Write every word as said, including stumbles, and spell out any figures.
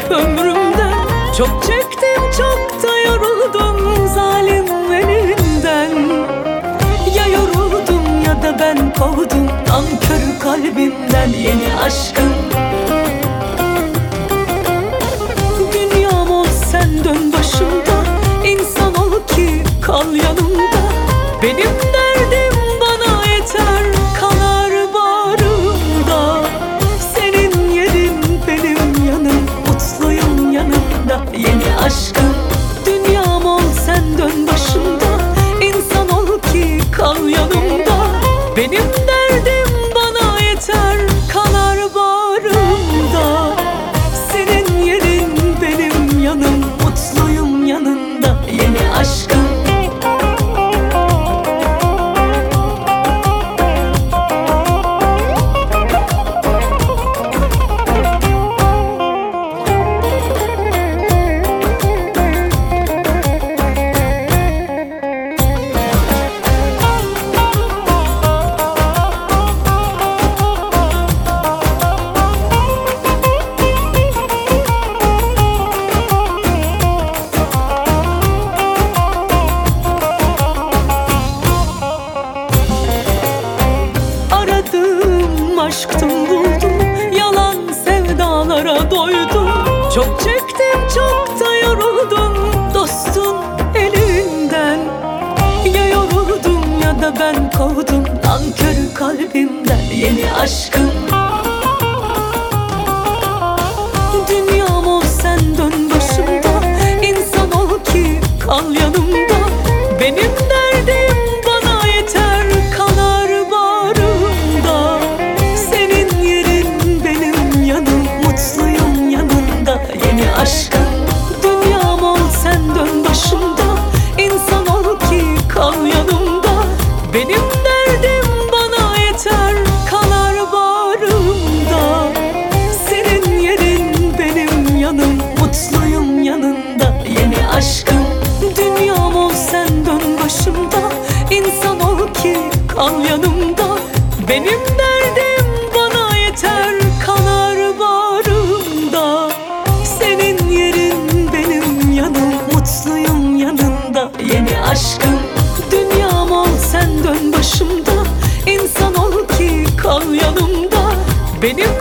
ömrümden. Çok çektim, çok da yoruldum zalim elinden. Ya yoruldum ya da ben kovdum nankör kalbimden yeni aşkım. Dünyam ol sen dön başımda, insan ol ki kal yanımda. Benim derdim bana yeter, kanar bağrımda. Senin yerin benim yanım, mutluyum yanımda yeni aşkım. Dünyam ol sen dön başımda, insan ol ki kal yanımda. Benim derdim bana yeter, kanar bağrımda. Senin yerin benim yanım, mutluyum yanında yeni aşkım. Aşktım buldum, yalan sevdalara doydum. Çok çektim, çok da yoruldum dostun elinden. Ya yoruldum ya da ben kovdum nankör kalbimden yeni aşkım. Dünyam ol sen dön başımda, insan ol ki kal yanımda. Benim derdim bana yeter, kanar bağrımda. Senin yerin benim yanım, mutluyum yanında yeni aşkım. Dünyam ol sen dön başımda, insan ol ki kal yanımda. Benim derdim bana yeter, kanar bağrımda. Senin yerin benim yanım, mutluyum yanında yeni aşkım. Dünyam ol sen dön başımda, insan ol ki kal yanımda. Benim derdim bana yeter, kanar bağrımda. Senin yerin benim yanım, mutluyum yanında yeni aşkım. Dünyam ol sen dön başımda, insan ol ki kal yanımda. Benim